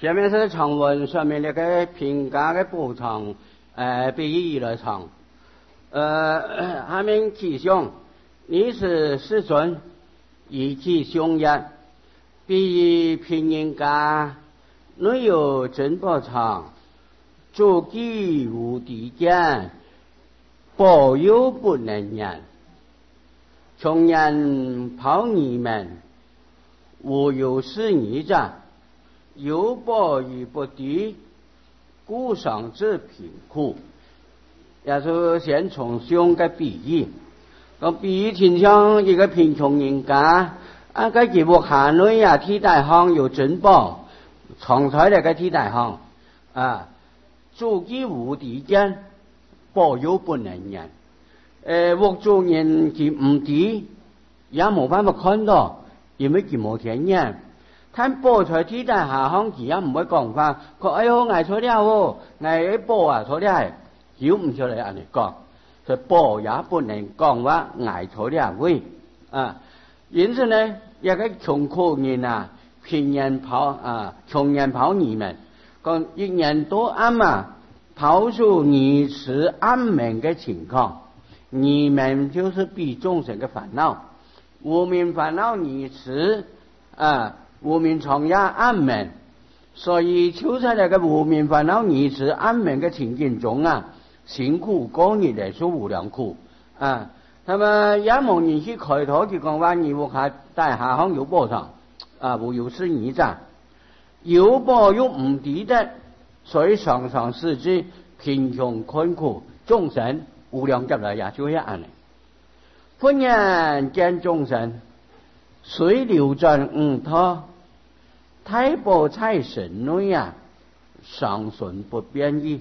下面是长文上面那个评价的补偿，比喻来唱。下面其中，你是世尊，以其凶也，比喻平人家，内有真宝藏，诸己无敌间，保佑不能言。穷人跑你们，无有是你者，有报与不敌，故伤之贫苦。也是先从凶嘅比喻，咁比喻挺像一个贫穷人家，个节目下内啊，替代行有珍宝，藏在那个替代行诸己无敌间，保佑不能言。屋主人佢唔敌，也冇办法看到，因为佢冇天眼。睇寶在替代下行，佢也唔會講翻，佢哎喲，捱錯了喎，捱寶啊錯了，叫唔出嚟安尼講，所以寶也不能講話捱錯了喂因此呢，一個窮苦人啊，貧人窮人跑你們，講一年多啱跑出你是暗門嘅情況，你們就是比眾生嘅煩惱，無明煩惱你是無明藏也暗門，所以就在那個無明煩惱你是暗門嘅情境中辛苦過日嚟說無量苦那麼也冇人去開頭就講話你屋下大下行有報償無有是你咋，有報又唔抵得，所以常常是指貧窮困苦眾生無量劫來也就係安尼。歡迎見眾生水流轉他太保財神內常順不變異。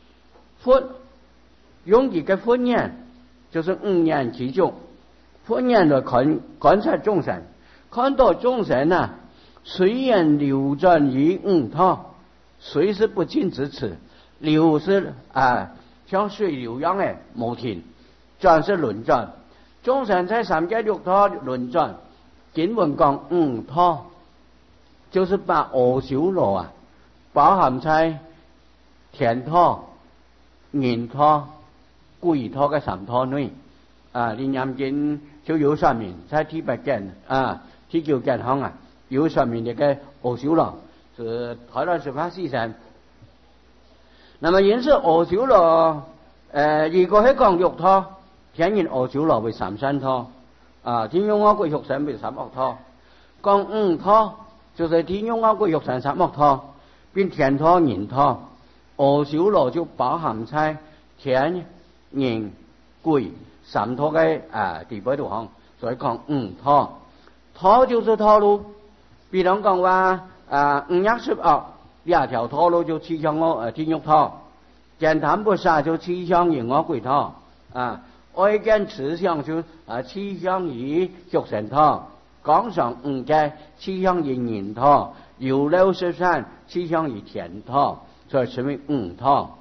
用一個婚姻就是5年其中，婚姻來觀察眾生，看到眾生雖然流轉於他，水是不盡之詞，流是像水流一樣的無停，轉是輪轉，眾生在三界六道輪轉，經文講他就是把阿修羅包含在天他、人他、鬼他嘅三他內連念經就有上面在第八經第九經行有上面嘅阿修羅是台灣十法四神。那麼因此阿修羅如果係講欲他，天人阿修羅為三山他天翁阿鬼畜生為三惡他，講他就是天翁阿鬼畜生三惡他，變天他人他，阿修羅就包含在天人鬼三他嘅地位度行，所以講他就是他路，比如講話512兩條他路就趨向天獄他，見談不殺就趨向人惡鬼他愛見慈相就趨向於畜生他，講上嘅趨向於人他，有漏十善趨向於天他，所以稱為他。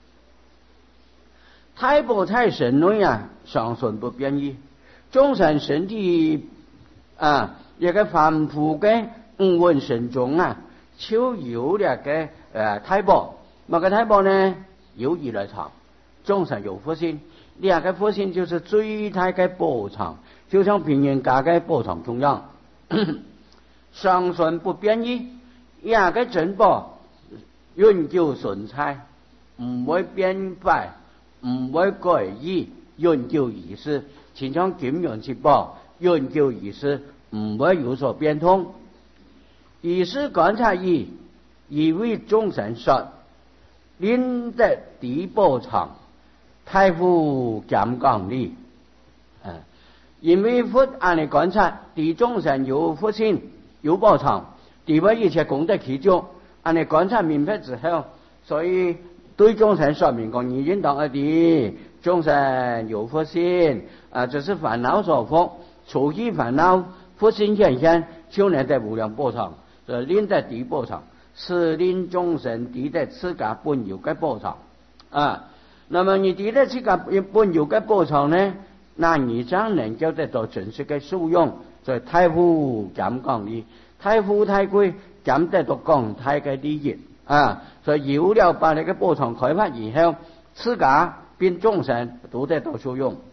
太保財神內常順不變異，眾生身體一個凡夫嘅運身中就有那個太保，那個太保呢有義來藏，眾生有福心，兩個福心就是最大嘅寶藏，就像平人家嘅寶藏同樣常順不變異，兩個珍寶永久存在，唔會變壞，唔會改異，永久遺失，就像金元之寶永久遺失，唔會有所變通。以是觀察義，以為眾生說，令得地寶藏，太傅減降力因為佛按你觀察，地眾生有福心，有寶藏，地位一切功德其中，按你觀察明白之後，所以對眾生說明講，你應當地眾生有福心這是煩惱所覆，除去煩惱，福心顯現，就能得無量寶藏，令得地寶藏，是令眾生抵得自家本有嘅寶藏那麼你抵得自家本有嘅寶藏呢，那你將能夠得到真實嘅受用，所以太傅減降力，太傅太貴， 減得到廣大嘅利益啊！所以有了把呢個報償開發以後，自家並眾生都得到受用。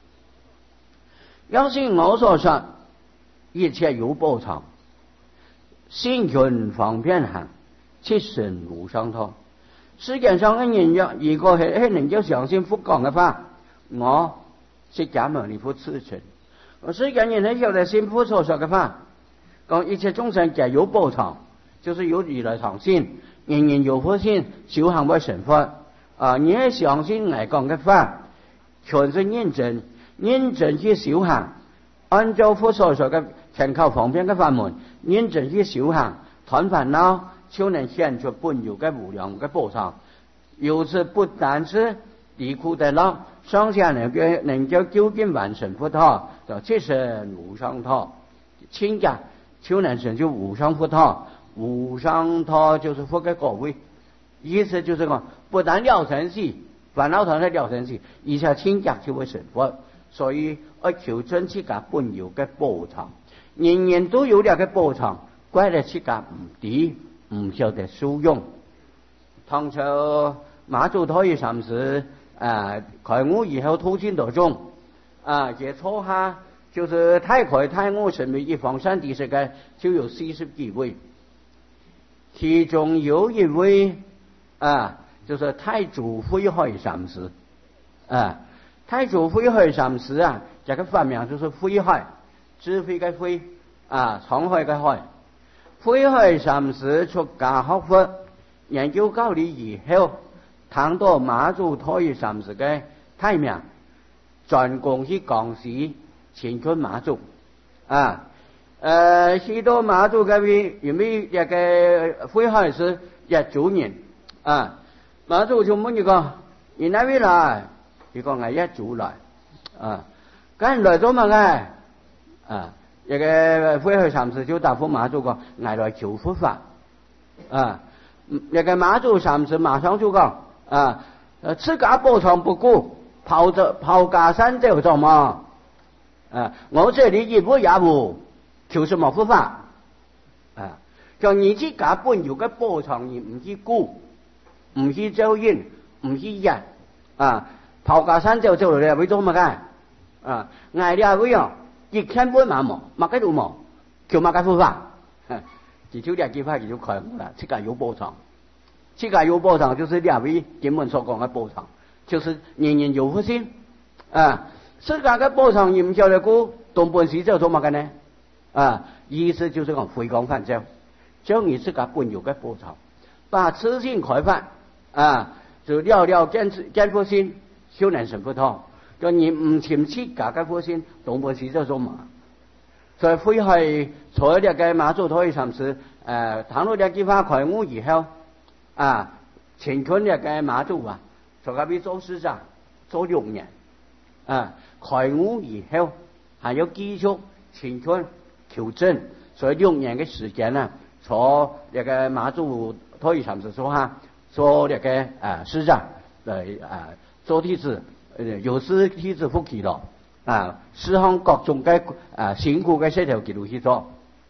要是我所說一切有報償，心存方便行，切身無上托。世界上嘅人如果係能夠相信佛講嘅話，我釋迦牟尼佛此存。世界人係曉得信佛所說嘅話，講一切眾生皆有報償，就是有如來藏心，人人有佛心，修行為成佛。你係相信我講嘅話，全是認真去修行，按照佛所說嘅全靠方便嘅法門，認真去修行，斷煩惱，就能顯出本有嘅無量嘅報償。由此不但是離苦得樂，雙向能夠究竟完成佛陀，就切身無上托。親家就能成就無上佛陀。無上托就是佛嘅果位，意思就是講不但了生死，煩惱團係了生死，而且親家就會成佛。所以要求真自家本有嘅報償，人人都有了嘅報償，怪得自家唔知，唔曉得受用。唐朝馬祖陀義禪師開悟以後途經途中也初下就是太開太悟成為一方三地世界就有40幾位，其中有一位就是太祖慧海禪師太祖慧海禪師這個法名就是慧海，智慧嘅慧滄海嘅海。慧海禪師出家學佛，研究教理以後，聽到馬祖陀義禪師嘅大名，專攻去講師前ขึ้馬祖許多馬祖嘅位，因為一個慧海是一組人馬祖就問佢講：你哪位來？佢講：我一組來咁來做乜嘅？一個慧海禪師就答覆馬祖講：我來求佛法一個馬祖禪師馬上就講：自家報償不顧，拋家山走做乜？我這裡一無也無，求什麼佛法？就你自家本有嘅報償，你唔去顧，唔去周應，唔去人拋家山走做嚟為做乜嘅？捱啲會用，一千本嘛冇，乜嘅都冇，求乜嘅佛法？幾條兩句話就開悟啦，自家有報償。自家有報償就是兩位經文所講嘅報償，就是人人有福心自家嘅報償唔曉得顧，當本事就做乜嘅呢？意思就是講回光返照，將你自家本有嘅報償，把此心開發就了見佛心，修能成佛陀。就你唔潛自家嘅佛心，當本事就做乜？所以慧海坐了嘅馬祖陀義禪師談到兩句話開悟以後前ขึ้了嘅馬祖在嗰邊做師長做6年開悟以後還要繼續前ขึ้求證，所以6年嘅時間坐那個馬祖陀義禪師做那個師長做弟子，有時弟子服氣咯師行各種嘅辛苦嘅事條記錄去做。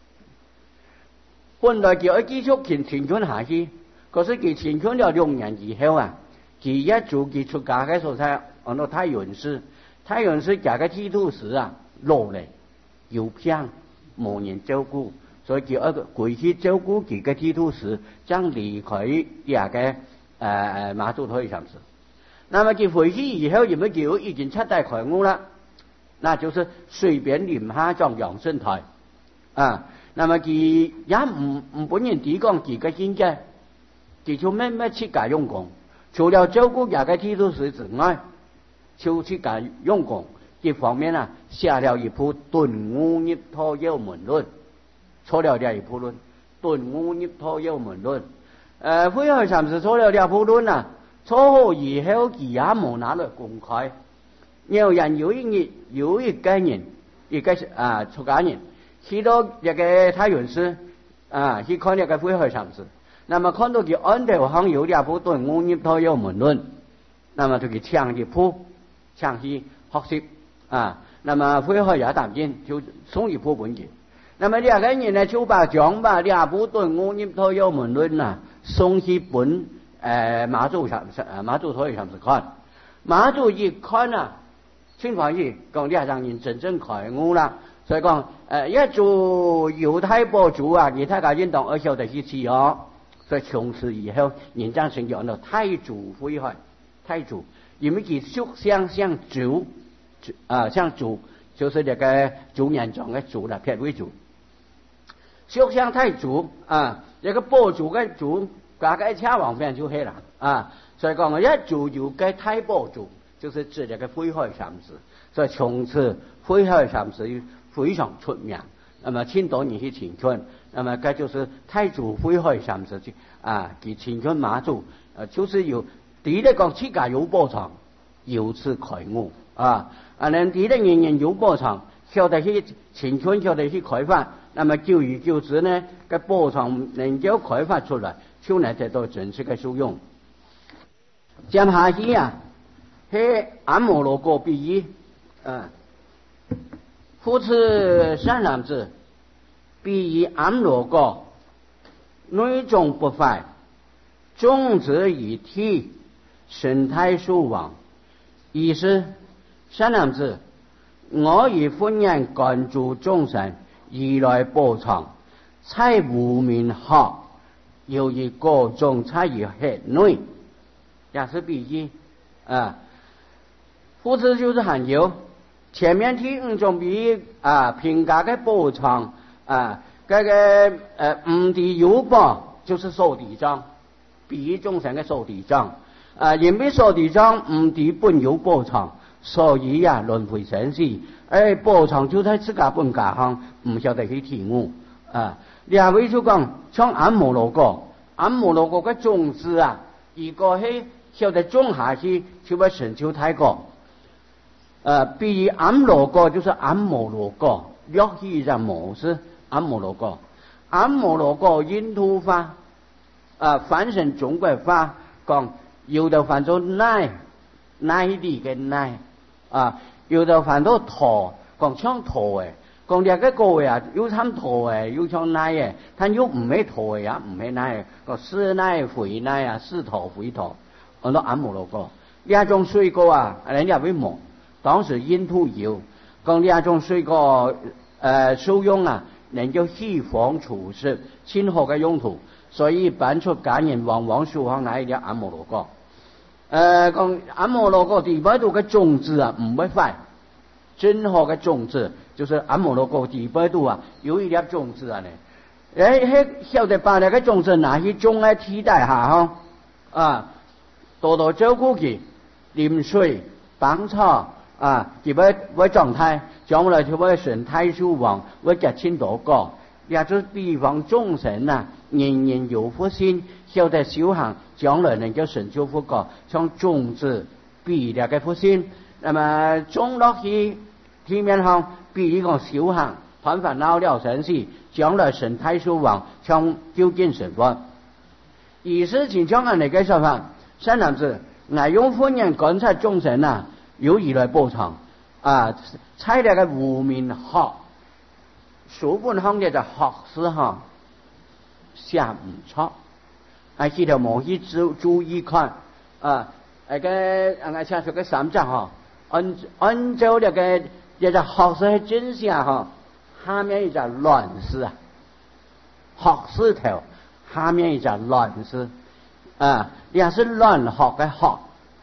本來就要繼續前ขึ้下去，可是佢前ขึ้了6年以後佢一早佢出家嘅時候睇到太原師假嘅剃度時老嚟又偏冇人照顧，所以佢一個回去照顧佢嘅剃度時，將離開那個馬祖陀義禪師。那麼佢回去以後，因為佢已經7代開悟了，那就是隨便臨下裝養生台那麼佢也唔本人提供佢嘅見解，佢就咩自家用功，除了照顧那個剃度時之外，就自家用功。一方面寫了一部《頓悟涅陀幽門論》，出了一部論《頓悟涅陀幽門論》。慧海禪師出了2部論出好以後，佢也冇拿來公開。有人有一個人，一個出家人，去到一個太原師去看一個慧海禪師，那麼看到佢案頭上有2部《頓悟涅陀幽門論》，那麼就佢搶去學習那麼慧海也答應，就送一部本嘅。 那么两个人呢就把讲吧两部队伍入到有门论呐，送去本马祖台上是看，马祖一看啊，情况是讲两让人真正开悟啦。所以讲一做犹太博主啊，犹太教运动而晓得去吃哦。所以从此以后，人家成讲了太祖悔海，太祖，因为其属相像主像主就是这个主人讲的主了，撇为主。属相太祖这个博主的主，加个车王边就黑了所以讲一主就该太博主，就是指这个悔海三世。所以从此悔海三世非常出名。那么青岛人去请春，那么这就是太祖悔海三世给请春马祖就是有第一讲自家有波长，由此开悟人第一人人有波长，晓得去请春，晓得去开发，那么久而久之呢，个波长能够开发出来，就能得到正式的使用。接下去是阿摩罗果比喻夫此三男子，比喻阿摩罗果，内中不坏，众子以体，神态殊往。意思三男子，我以婚姻关注众生，以来补偿，才无名好，又以各种才以黑内，也是比喻夫子就是含有前面第五种比喻评价的补偿这个唔地有报就是受地藏，比喻众生的受地藏因为受地藏唔地本有补偿，所以轮回生死补偿就在自家本家行，唔晓得去体悟两位就讲像阿摩罗果嘅种子如果係曉得種下去，就會成就太過比如阿摩羅果就是阿摩羅果，略去嘅模式阿摩羅果印度化翻成中國化，講有的翻做奶啲嘅奶有的翻到陀，講像陀嘅，講兩個個有參陀嘅，有像奶嘅，但又唔係陀嘅也唔係奶嘅，講是奶回奶是陀回陀，講到阿摩羅果兩種水果人家會摸。當時印度有講兩種水果使用能夠預防除濕清熱嘅用途，所以搬出家人往往樹上來了阿摩羅果講阿摩羅果地百度嘅種子唔會壞，真好嘅種子就是阿摩羅果地百度有一粒種子曉得把那個種子拿去種來替代下多多照顧佢，淋水幫草佢會狀態，將來就會神態殊往，會結清多個。也就是比方眾生人人有福心，曉得修行，將來能夠成就福果，像種子比那個福心，那麼種落去地面上，比一個修行，煩煩惱了生死，將來神態殊往，像究竟神佛。意思情況那個說法，三男子我用婚姻觀察眾生有以來補償猜那個無名學，書本上嘅就學士寫唔錯記得冇去注意看那個寫出個三章按照那個學士真寫下面一隻亂詩學士頭下面一隻亂詩也是亂學嘅學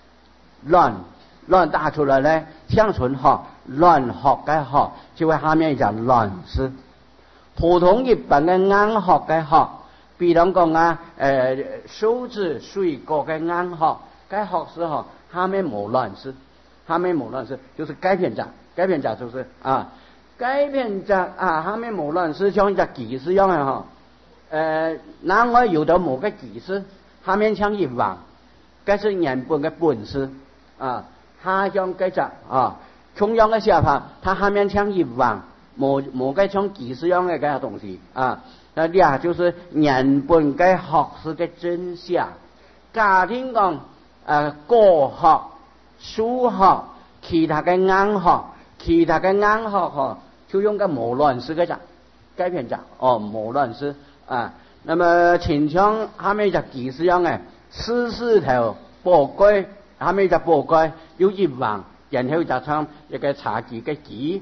亂打出來呢，像純學亂學嘅學，就會下面一隻亂詩。普通一般嘅硬學嘅學，比如講數字水果嘅硬學，嘅學士下面冇亂詩，下面冇亂詩，就是改篇章就是改篇章下面冇亂詩，像一隻記事樣嘅那我有的某個記事，下面像一橫，這是原本嘅本詩下像這隻同樣的寫法，它下面像一橫，冇個像記事樣的這個東西那倆就是原本嘅學士嘅真寫。家庭講國學、數學、其他嘅硬學就用個冇亂詩嘅隻该篇讲无乱世啊。那么秦腔下面就几十样嘅44条宝龟，下面就宝龟有1万，然后就唱一個茶几嘅几。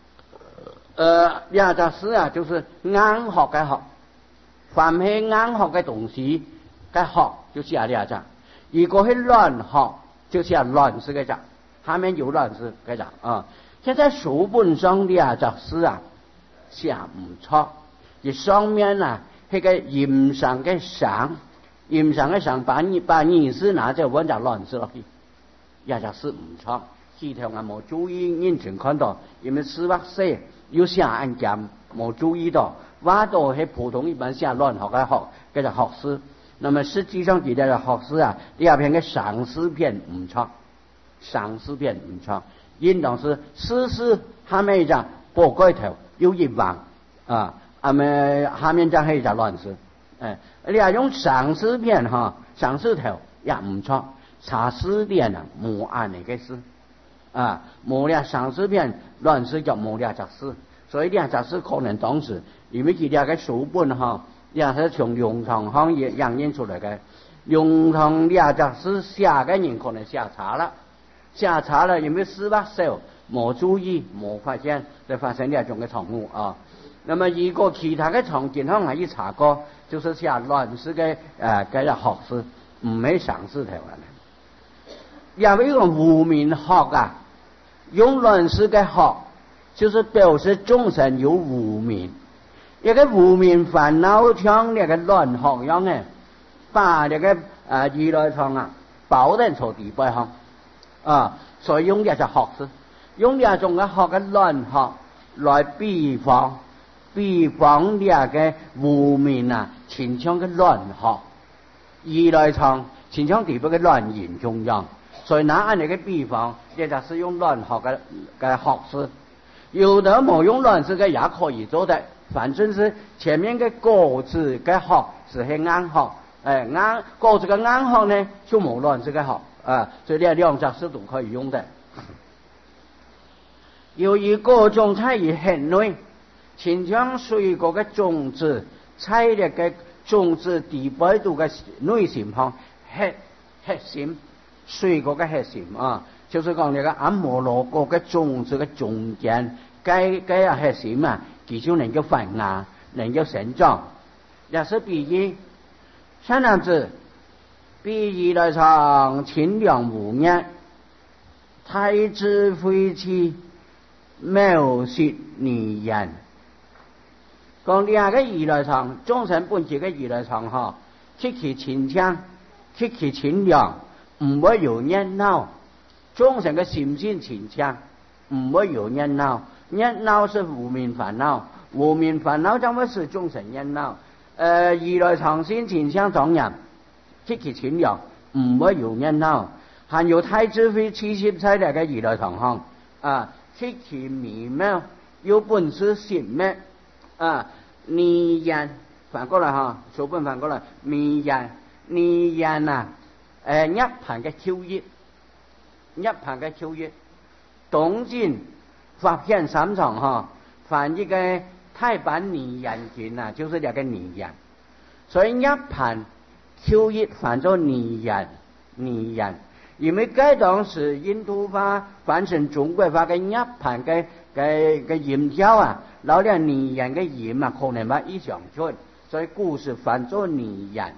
廿隻詩啊，就是硬學嘅學，凡係硬學嘅東西嘅學，就寫廿隻；如果係亂學，就寫亂詩嘅隻。下面有亂詩嘅隻啊。現在書本上廿隻詩啊，寫唔錯，而上面啊係個吟上嘅上，吟上嘅上把意思拿就揾隻亂詩落去，廿隻詩唔錯。其條我冇注意，認真看到，因為詩或寫有寫案件冇注意到，話到係普通一般寫亂學嘅學，叫做學詩。那麼實際上佢哋嘅學詩啊，第二篇嘅上詩篇唔錯，上詩篇唔錯。應當是詩下面一隻寶蓋頭有1萬啊，下面就係一隻亂詩。你話用上詩篇上詩頭也唔錯，查詩篇啊冇按呢個詩。冇咧上詩篇亂詩就冇咧隻詩，所以咧隻詩可能當時因為佢哋嘅書本也是從龍堂行業引引出來嘅，龍堂咧隻詩寫嘅人可能寫差了，因為詩或少冇注意冇發現，就發生呢一種嘅錯誤啊。那麼如果其他嘅場景可能一查過，就是寫亂詩嘅嘅學詩，唔係上詩頭嘅。有一個無名學啊。用亂詩嘅學，就是表示眾生有無明，一個無明煩惱像那個亂學一樣嘅，把那個如來藏啊包在坐地背上所以用呢就學詩，用呢種嘅學嘅亂學來比方呢個無明啊，前腔嘅亂學，如來藏前腔地背嘅亂言中央。所以拿按那個比方，也就是用亂學嘅學詩，有的冇用亂詩嘅也可以做的，反正是前面嘅果子嘅學是係硬學，果子嘅硬學呢就冇亂詩嘅學所以呢兩隻詩都可以用的。由於各種菜葉很內，前將水果嘅種子、菜葉嘅種子地背度嘅內心旁核心。水果嘅核心就是講那個阿摩羅果嘅種子嘅中間，該核心佢就能夠發芽，能夠成長。也是比喻，三男子比喻來唱清涼無艷，太子妃妻妙舌女人。講兩個語來唱，眾生本質嘅語來唱極其清香，極其清涼。唔會有熱鬧，眾生嘅心性清澈，唔會有熱鬧。熱鬧是無明煩惱，無明煩惱將會使眾生熱鬧。如來藏心清香莊嚴，極其清涼，唔會有熱鬧。還有太子妃70歲嚟嘅如來藏行極其美妙，有本事善美女人反過來書本反過來女人一盤嘅秋葉，東晉發現三藏翻譯嘅太版女人經就是兩個女人，所以一盤秋葉翻做女人，因為該當時印度化翻成中國化嘅一盤嘅音調老兩女人嘅音可能把一相準，所以故事翻做女人。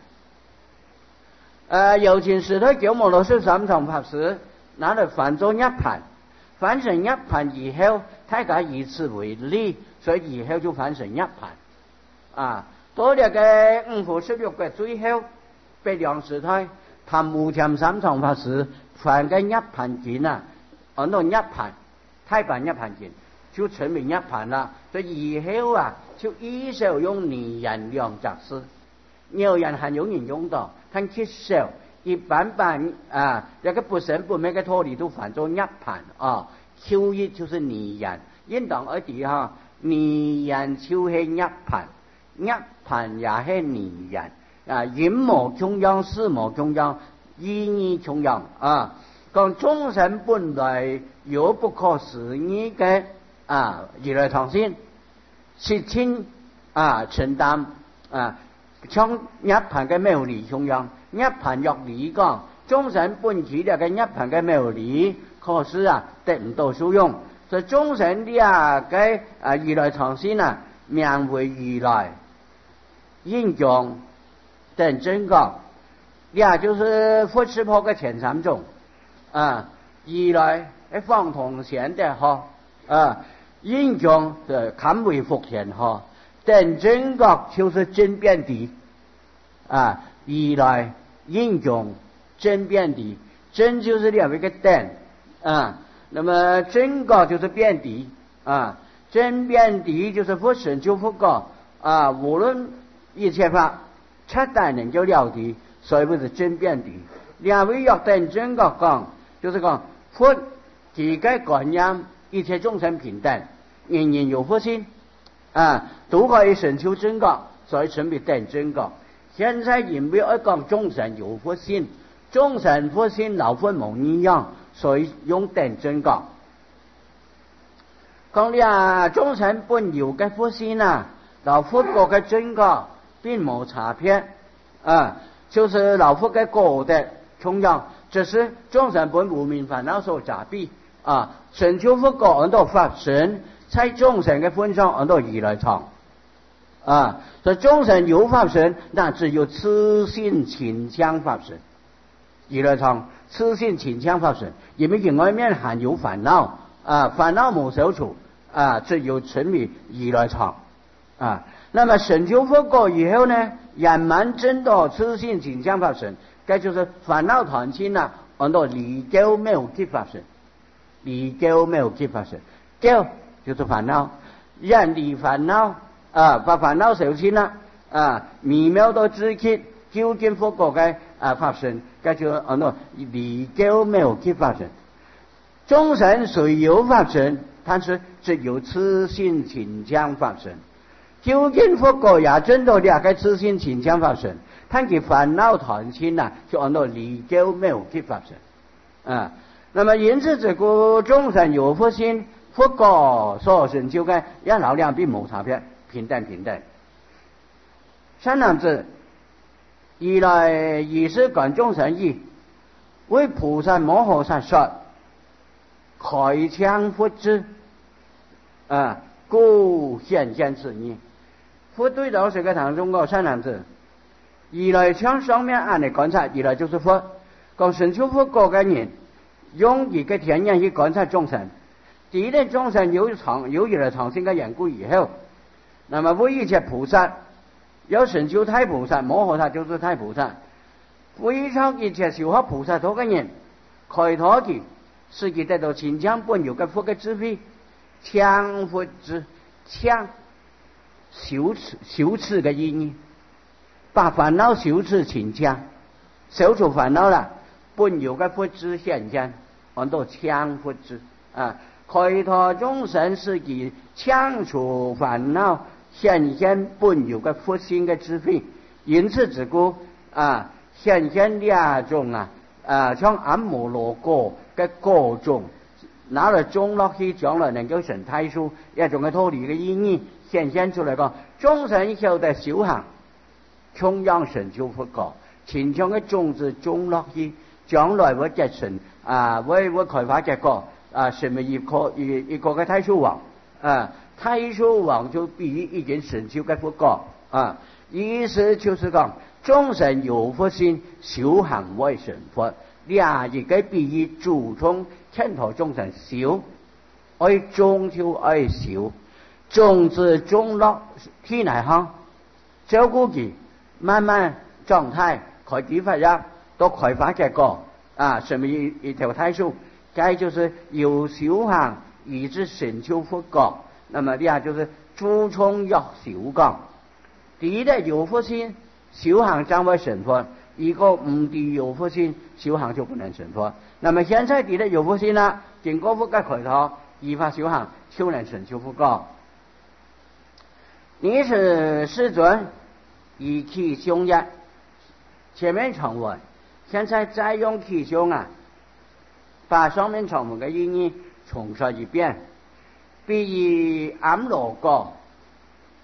有錢時代九摩羅什三藏法師拿來翻做一盤，翻成一盤以後，大家以此為例，所以以後就翻成一盤到了嘅5部16個最後，北梁時代談無殺三藏法師翻嘅一盤經按到一盤太版一盤經就成為一盤啦，所以以後就依舊用女人兩隻詩，有人還有人用到。看極少，一般一個不生不滅嘅道理都翻做一盤秋葉就是女人，應當而地女人就係一盤也係女人陰魔中央事魔中央意義中央講眾生本來有不可思議嘅如來藏心，實親承担像一盘嘅苗栗咁樣，一盤玉梨講，眾神本起了嘅一盤嘅苗栗，可是得唔到使用，所以眾神嘅如來藏先名為如來，應用等真覺，就是佛持破嘅前三種如來方同顯的應用的堪為福顯等真覺就是真變體如來應用真變體，真就是兩個等那麼真覺就是變體真變體就是佛成就佛果無論一切法七大能就了體，所以不是真變體。兩位要等真覺講，就是講佛自己感應一切眾生平等，人人有佛心都可以成就真覺，所以稱為等真覺。現在因為要講眾生有佛心，眾生佛心老佛冇一樣，所以用等真覺。講眾生本有嘅佛心老佛國嘅真覺並冇差別就是老佛嘅果的同樣，只是眾生本無明煩惱所雜蔽成就佛果很多法身，在眾生嘅分上很多如來藏所以眾生有法身，那只有痴心情強法身。如來藏痴心情強法身，因為外面含有煩惱煩惱冇消除只有成為如來藏那麼成就佛果以後呢，圓滿證到痴心情強法身，該就是煩惱斷盡很多離垢沒有結法身，離垢沒有結法身，垢就是煩惱，人離煩惱把煩惱消盡微妙到知覺究竟佛果嘅法身，該就是很多離垢沒有結法身。眾生雖有法身，但是只有痴心情強法身。究竟佛果也證到兩個痴心情強法身，但其煩惱斷盡就很多離垢沒有結法身那麼因此這個眾生有佛心，佛果所成就嘅一老兩並冇差別，平等。三男子以來以是觀眾生意，為菩薩摩訶薩說，開창佛智故顯現此義。佛對到這個堂中個三男子，以來向上面按嚟觀察，以來就是佛，講成就佛果嘅人，用一個天眼去觀察眾生。第一類眾生有如來藏性嘅緣故以後，那麼為一切菩薩要成就太菩薩，摩訶薩就是太菩薩，為讓一切修學菩薩道嘅人開拓佢，使佢得到清淨本有嘅佛嘅智慧，창佛智창修持嘅意義，把煩惱修持清淨，消除煩惱啦，本有嘅佛智顯現，很多창佛智開拓眾生，使佢창除煩惱，顯現本有嘅佛性嘅智慧。因此之故顯現兩種像阿摩羅果嘅果種，拿來種落去，將來能夠成大樹，一種嘅脫離嘅意義顯現出來講，眾生曉得修行，同樣成就佛果，前將嘅種子種落去，將來會結成會開花結果成為一個嘅大樹王大樹王就比喻已經成就嘅佛果意思就是講眾生有佛心，修行為成佛。一個比喻主從牽頭眾生修，愛種就愛修，種子種落天來行，照顧佢慢慢狀態開枝發芽，到開花結果成為一條大樹。該就是有修行以致成就佛果。那麼就是主從要修講。第一個有佛心，修行將會成佛；一個唔地有佛心，修行就不能成佛。那麼現在第一個有佛心啦，經過佛嘅開拓，依法修行就能成就佛果。你是世尊，以其胸也。前面長文，現在再用其胸把上面長文嘅意義重述一遍。比喻阿羅果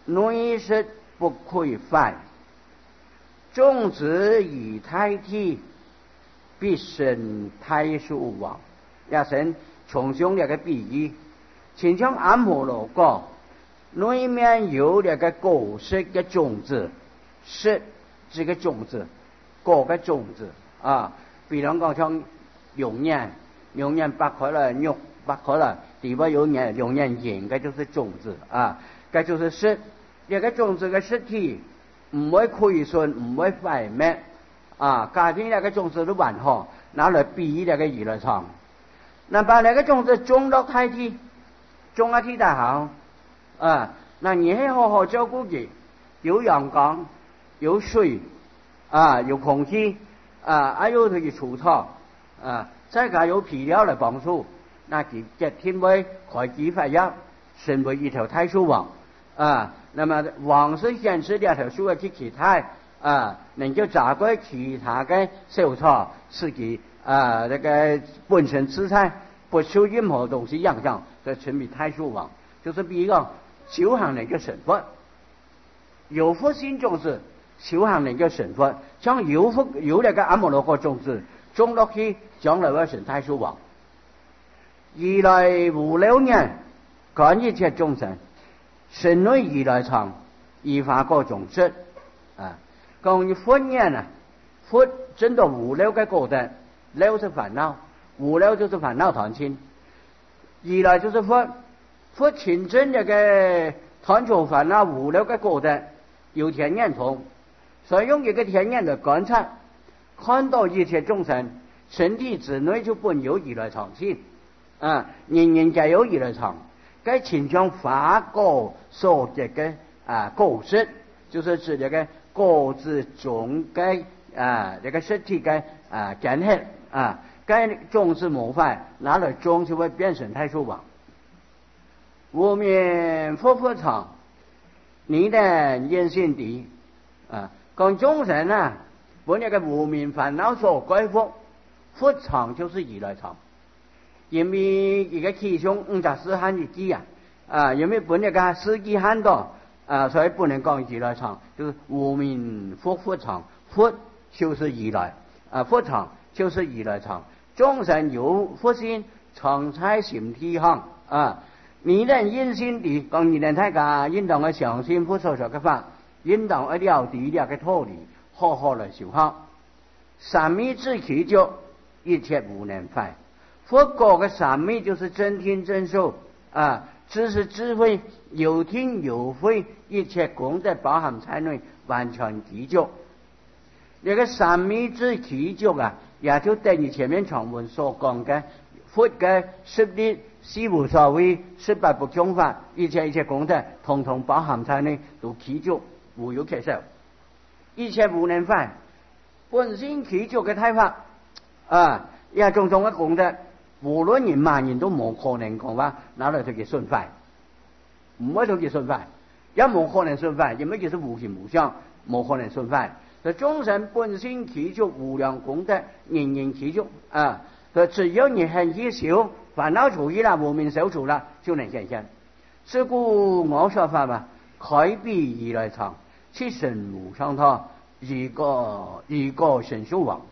内室不可以坏，种子以代替，必生太树王。也神重上那个比喻，亲像阿摩罗果，内面有那个果实的种子，是这个种子，果的种子啊。比方讲像龙眼拔开了肉，拔开了里边有龙眼叶，这就是种子啊，这就是实。这个种子的实体唔会亏损，唔会坏灭啊。家庭那个种子都完好，拿来比喻那个娱乐场。那把那个种子种到太地，种下地大好啊。那你还好好照顾它，有阳光，有水啊，有空气啊，还有这个除草啊，再加有肥料来帮助，那这天会开枝发芽，成为一条太树王啊。那么王是显示两条树的其他啊，能够炸过其他的小草，使其那个本身自在，不受任何东西影响，这成为太树王。就是比如修行人的神佛，有福心种子，修行人的神佛，将有那个阿摩罗果种子种落去，将来会成太树王。以来5、6年，干一切众生。神内以来场，依法各种质啊。讲你佛念啊，佛真的5、6个果的，6是烦恼，5、6就是烦恼团亲。以来就是佛亲真那个团除烦恼5、6个果的，有天眼通，所以用一个天眼的观察，看到一切众生身体之内就本有以来场性啊，人人皆有以来场。该倾向法果所结的果实，就是指这个果子中的这个实体的根系啊，该种子模范拿来种就会变成太树王。无名佛场，你的因心地啊，讲众生啊，把那个无名烦恼所归佛，佛场就是以来场。因为一个其中54汉日记因为本那个司机汉到所以不能讲以来场，就是无名佛场，佛就是以来佛场就是以来场。众生有佛心，常在心体行你能因心地讲，你能大家应当去相信佛所说的法，应当去了解了个道理，好好来修行。三昧智其就，一切无能坏。佛果的三昧就是真听真受知识智慧，有听有会，一切功德包含在内，完全具足。那个三昧智具足也就等于前面传闻所讲的佛的10力、4无所谓、18不空法，一切功德统统包含在内，都具足，无有缺少，一切无能坏。本身具足的太法也种种的功德。无论人万人都冇可能講話拿來同佢順快，唔可以同佢順快，也冇可能順快，因為佢是無形無相，冇可能順快。所以眾生本身具足無量功德，人人具足所以只要你肯去修，煩惱除去了，無明消除了，就能現現。是故我說法開彼以來場，其身無上他，一個神修王。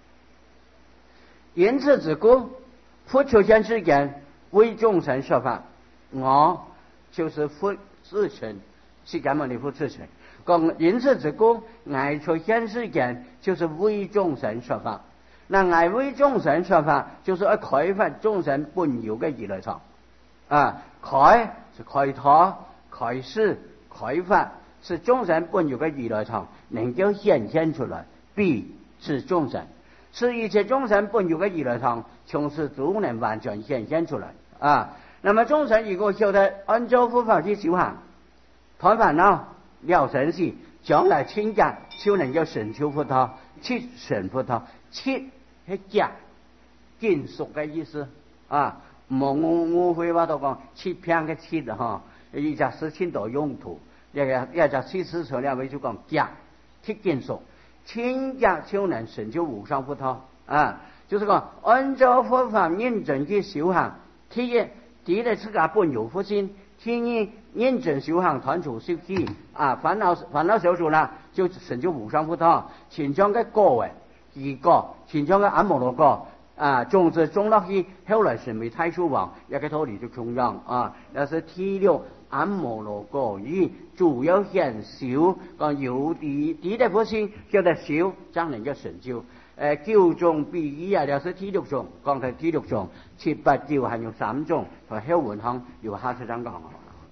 因此之故。佛出现之间为众生说法，我就是佛自称，释迦牟尼佛自称。讲因此之故，爱出现之间就是为众生说法。那爱为众生说法，就是要开发众生本有的以来场开是开拓、开始、开发，是众生本有的以来场能够显现出来，必是众生。是一切众生本有的以来场，从此都能完全显现出来那么众生如果晓得按照佛法去修行，断烦恼、了生死，将来亲家就能够成就佛陀，去成佛陀。切是假金属的意思我会话都讲切片的切一只事情的用途，一只切事材料为就讲假切金属。亲家就能成就无上佛陀就是讲按照佛法认真去修行，第一自家本有佛心， 天意认真修行，断除习气啊，烦恼消除了，就成就无上佛道。前章嘅果诶，二果，前章嘅阿摩罗果啊，种子种落去，后来成为太虚王，一个道理就穷样啊。那是第六阿摩罗果语，主要显修，讲有第的佛性叫做修，将来嘅成就。九种比喻啊，就是第六种，讲係第六种，七八九还有3种，和后文行有下次章讲。